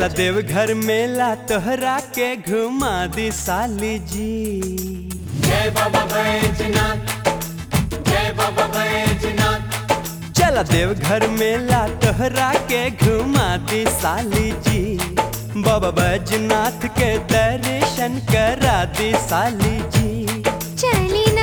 देवघर मेला तोहरा के घुमा दी साली जी। जय बाबा बैजनाथ, जय बाबा बैजनाथ। चला देवघर मेला तोहरा के घुमा दी साली जी। बाबा बैजनाथ के दर्शन करा दी साली जी। चली ना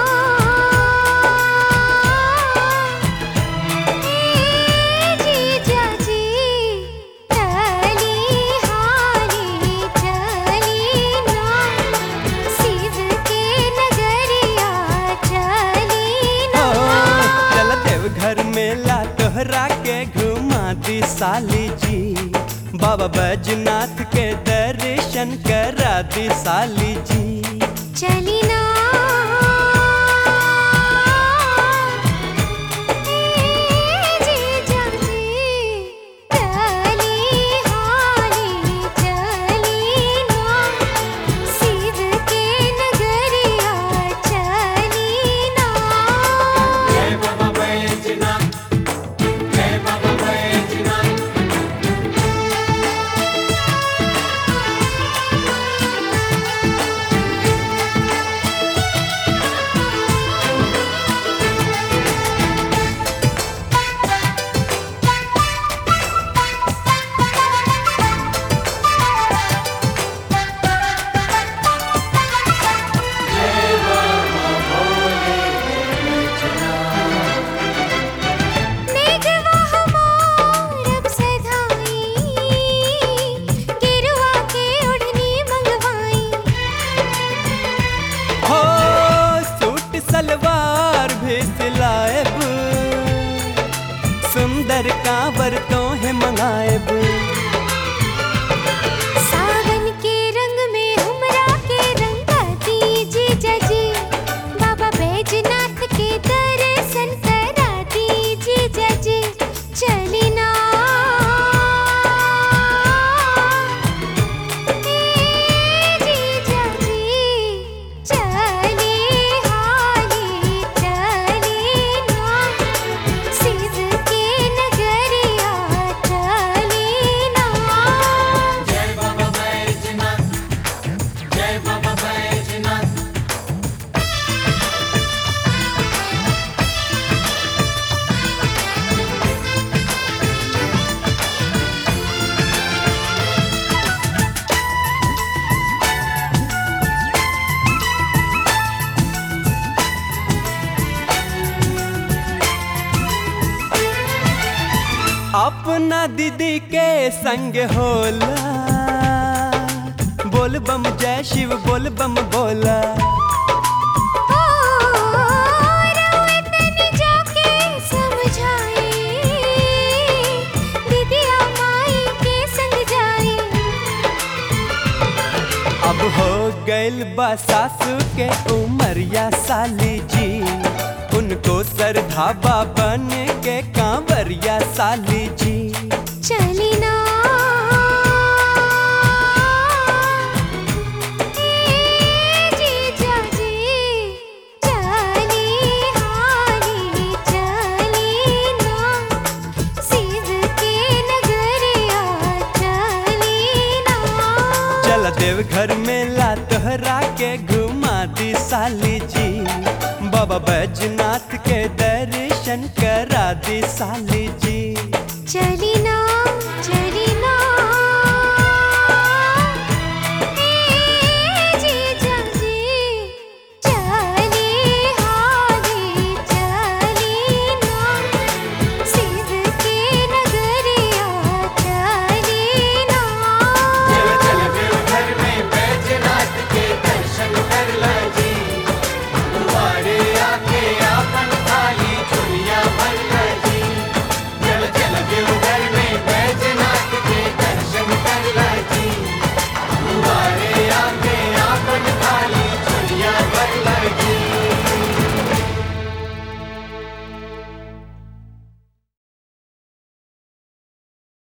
जीजा जी, चली हाली चली ना, शिव के नगरिया चली ना। चला देवघर मेला तोहरा के घुमा दी साली जी। बाबा बैजनाथ के दर्शन करा दी साली जी। चली ना जीजा जी, चली हाली चली ना, शिव के नगरिया चली ना। जय बाबा बैजनाथ, जय बाबा बैजनाथ। नेगवा हमार अब सधाई, गिरुआ के ओढ़नी मंगवाई। हो सूट सलवार भी सिलाएब, सुंदर कांवर तोहे मंगाएब। सावन के रंग में हमरा के रंगा दी जीजा जी, बाबा बैजनाथ के दर्शन करा दी जीजा जी। चली ना जीजा जी, चली हाली चली ना, शिव के नगरिया चली ना। जय बाबा बैजनाथ, जय बाबा बैजनाथ। अपना दीदी के संग होला, बोल बम जय शिव बोल बम बोला। रउए तनी जाके समझाई, दीदिया माई के संग जाई। अब हो गइल बा सासू के उमरिया साली जी, उनको सरधाबा बन के कांवरिया साली जी। चली ना जीजा जी, चली हाली चली ना, शिव के नगरिया चली ना। चल देवघर मेला तोहरा के घुमा दी साली जी। बाबा बैजनाथ के दर्शन करा दी साली जी।